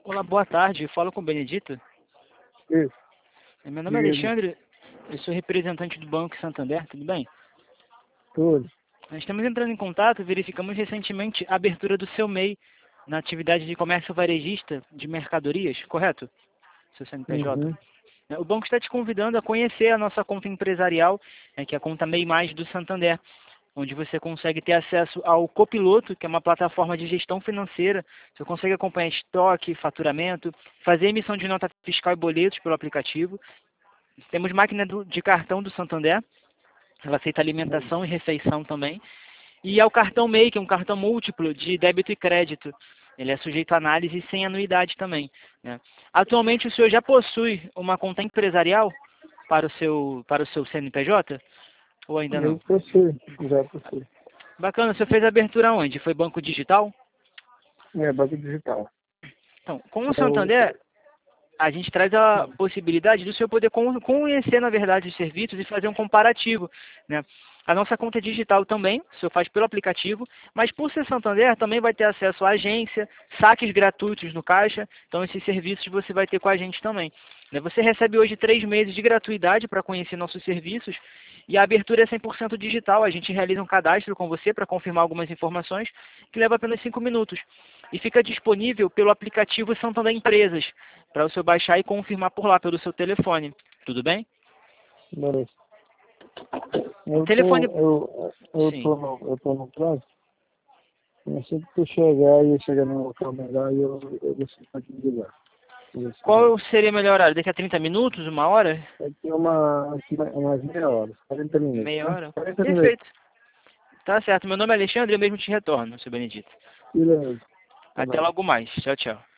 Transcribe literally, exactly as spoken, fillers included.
Olá, boa tarde. Falo com o Benedito. Isso. Meu nome é Alexandre, eu sou representante do Banco Santander, tudo bem? Tudo. Nós estamos entrando em contato, verificamos recentemente a abertura do seu M E I na atividade de comércio varejista de mercadorias, correto? Seu C N P J. Uhum. O banco está te convidando a conhecer a nossa conta empresarial, né, que é a conta M E I Mais do Santander, onde você consegue ter acesso ao Copiloto, que é uma plataforma de gestão financeira. Você consegue acompanhar estoque, faturamento, fazer emissão de nota fiscal e boletos pelo aplicativo. Temos máquina do- de cartão do Santander, ela aceita alimentação e refeição também. E é o cartão M E I, que é um cartão múltiplo de débito e crédito. Ele é sujeito a análise sem anuidade também, né? Atualmente o senhor já possui uma conta empresarial para o seu, para o seu C N P J? Ou ainda Eu não? possui, já possui. Bacana, você fez a abertura onde? Foi banco digital? É, banco digital. Então, com o É o... Santander, a gente traz a possibilidade do senhor poder con- conhecer, na verdade, os serviços e fazer um comparativo, né? A nossa conta é digital também, o senhor faz pelo aplicativo, mas por ser Santander também vai ter acesso à agência, saques gratuitos no caixa, então esses serviços você vai ter com a gente também, né? Você recebe hoje três meses de gratuidade para conhecer nossos serviços e a abertura é cem por cento digital, a gente realiza um cadastro com você para confirmar algumas informações que leva apenas cinco minutos e fica disponível pelo aplicativo Santander Empresas, para o senhor baixar e confirmar por lá, pelo seu telefone. Tudo bem? Beleza. Eu Telefone... tô, eu, eu Sim. tô no, eu tô no trânsito. E assim que tu chegar e eu chegar num local melhor, eu, eu decido pra te ligar. Qual seria o melhor horário? Daqui a trinta minutos? Uma hora? Aqui é uma, aqui é umas meia hora, quarenta minutos, Meia né? hora? quarenta minutos. Perfeito. Tá certo. Meu nome é Alexandre e eu mesmo te retorno, seu Benedito. Beleza. Tá Até bom. logo mais. Tchau, tchau.